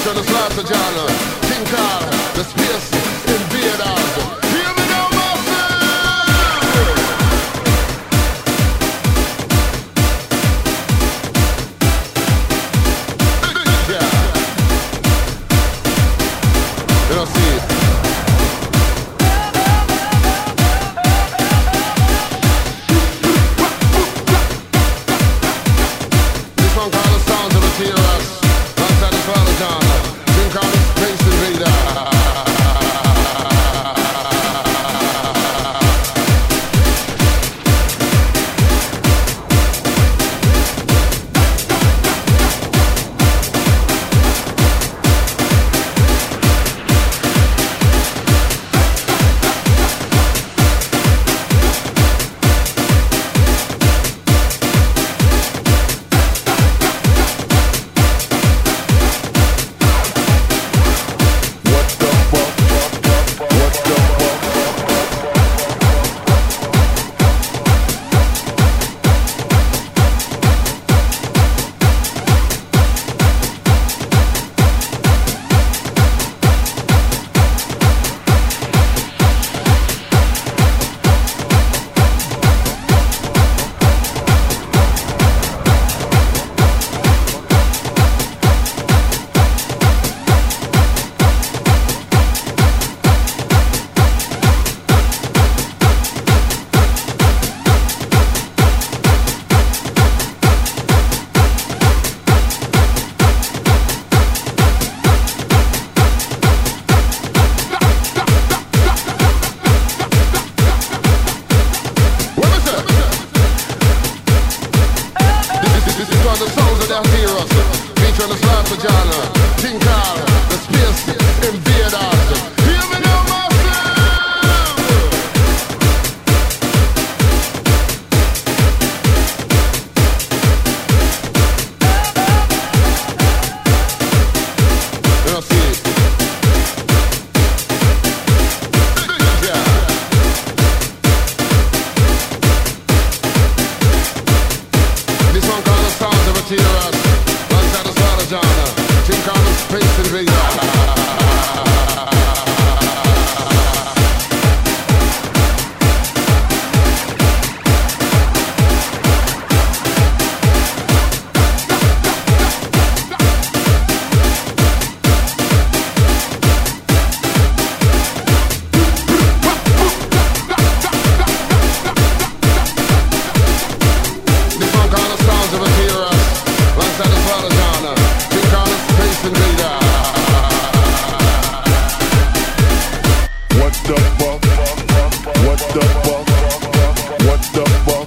Feature the slaughter genre. King Carl, the space invaders. Hear me now, massive. Yeah. You don't see it. This one called the sounds of the tears. Alongside the slaughter genre. King Carl, the space invader. The sounds of the heroes, featuring the slaughter genre. King Carl, the space invaders. Hear me now, massive. You don't see it. Yeah. This one called the sounds of a tears. Alongside the slaughter genre. King Carl, the space invader. This one called the sounds of a tears. Alongside the slaughter genre. King Carl, the space invader. What the fuck? What the fuck? What the fuck?